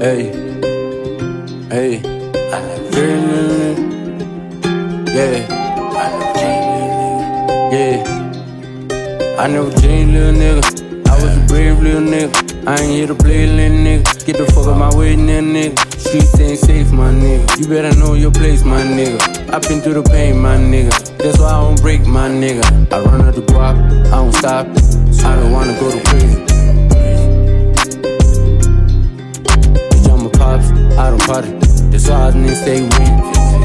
Hey, hey, I never dreamed, yeah, I never dreamed, yeah, I never dreamed, little nigga. I was a brave little nigga. I ain't here to play, little nigga. Get the fuck out my way, little nigga. Streets ain't safe, my nigga. You better know your place, my nigga. I been through the pain, my nigga. That's why I don't break, my nigga. I run out the guap, I don't stop. I don't wanna go to prison. Bitch, I'm a pops, I don't party. That's why I need to stay with.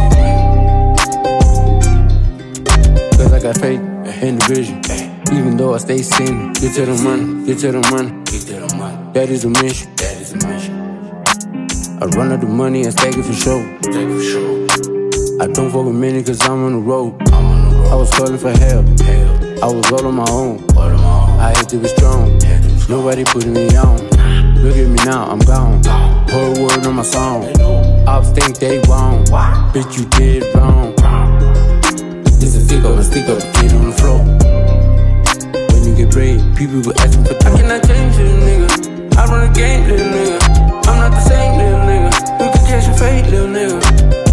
Cause I got faith in the vision. Even though I stay sinning. Get to the money, get to the money, get to the money. That is a mission, that is a mission. I run out the money and stack it for sure. I don't fuck with many cause I'm on the road. I was calling for help. I was all on my own. I had to be strong. Nobody putting me on. Look at me now, I'm gone. Whole word on my song. Ops think they wrong. Bitch, you did wrong. This a stick up, get on the floor. When you get paid, people go asking for time. I cannot change, little nigga. I run a game, little nigga. I'm not the same, little nigga. You can catch your fate, little nigga.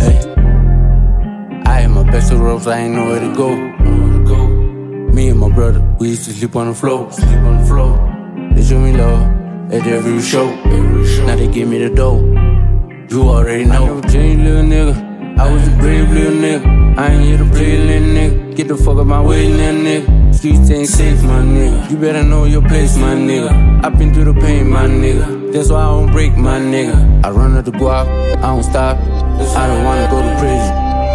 Hey, I had my best of ropes, I ain't know where to go. Me and my brother, we used to sleep on the floor. They show me love at every show. Now they give me the dough. You already know. I never changed, little nigga. I was a brave little nigga. I ain't here to play, little nigga. Get the fuck out my way, little nigga. Streets ain't safe, my nigga. You better know your place, my nigga. I been through the pain, my nigga. That's why I don't break, my nigga. I run out the guap, I don't stop. I don't wanna go to prison.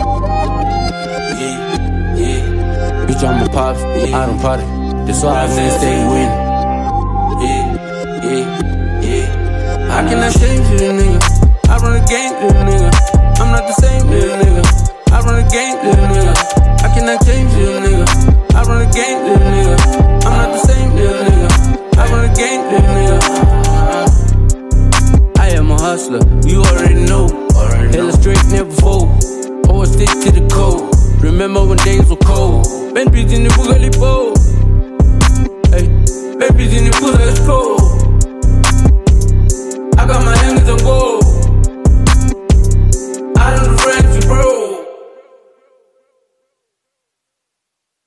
Bitch, I'm a pops, I don't party. That's why I need to stay winning. I cannot change, little nigga. I run a game, little nigga. I'm not the same, little nigga. I run a game, little nigga. I cannot change, little nigga. I run a game, little nigga.